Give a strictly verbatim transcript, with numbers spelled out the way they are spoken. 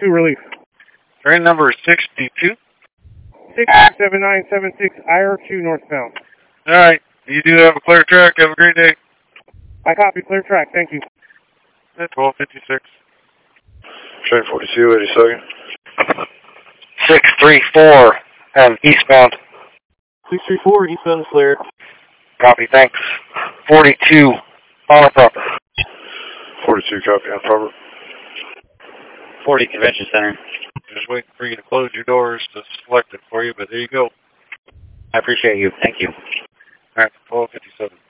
two relief. Train number sixty-two. six seven nine seven six, I R two northbound. All right. You do have a clear track. Have a great day. I copy. Clear track. Thank you. That's twelve fifty-six. Train forty-two, eighty-second. six three four and eastbound. six three four, eastbound is clear. Copy, thanks. forty-two, on a proper. forty-two, copy, on proper. forty, Convention Center. Just waiting for you to close your doors to select it for you, but there you go. I appreciate you. Thank you. All right, twelve fifty-seven.